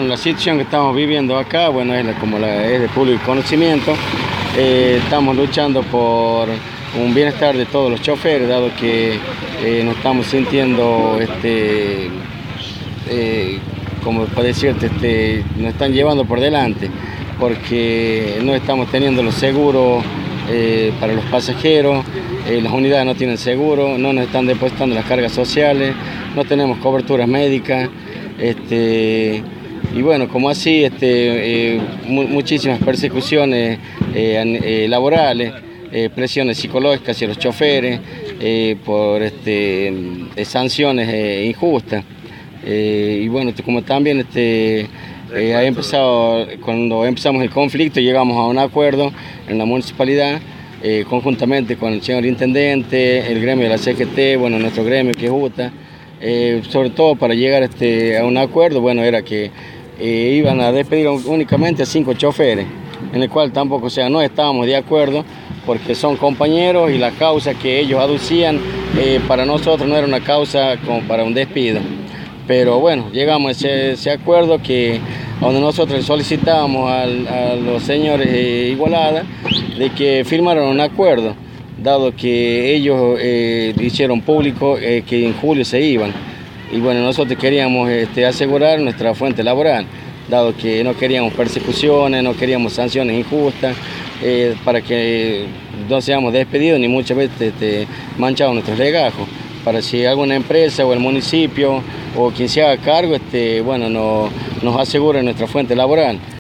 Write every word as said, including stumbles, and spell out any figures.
bueno, la situación que estamos viviendo acá, bueno, es la, como la, es de público conocimiento. Eh, estamos luchando por un bienestar de todos los choferes, dado que eh, nos estamos sintiendo, este, eh, como para decirte, este, nos están llevando por delante, porque no estamos teniendo los seguros eh, para los pasajeros, eh, las unidades no tienen seguro, no nos están depositando las cargas sociales, no tenemos coberturas médicas, este, y bueno, como así, este, eh, mu muchísimas persecuciones eh, eh, laborales, eh, presiones psicológicas hacia los choferes, eh, por este, eh, sanciones eh, injustas. Eh, y bueno, como también este, eh, ha empezado, cuando empezamos el conflicto llegamos a un acuerdo en la municipalidad, eh, conjuntamente con el señor intendente, el gremio de la C G T, bueno, nuestro gremio que es UTA, eh, sobre todo para llegar este, a un acuerdo, bueno, era que eh, iban a despedir únicamente a cinco choferes, en el cual tampoco, o sea, no estábamos de acuerdo, porque son compañeros y la causa que ellos aducían eh, para nosotros no era una causa como para un despido. Pero bueno, llegamos a ese, ese acuerdo que donde nosotros solicitábamos al, a los señores eh, Igualada de que firmaran un acuerdo, dado que ellos eh, hicieron público eh, que en julio se iban. Y bueno, nosotros queríamos este, asegurar nuestra fuente laboral, dado que no queríamos persecuciones, no queríamos sanciones injustas, eh, para que no seamos despedidos ni muchas veces este, manchados nuestros legajos, para si alguna empresa o el municipio o quien se haga cargo, este, bueno, no, nos asegure nuestra fuente laboral.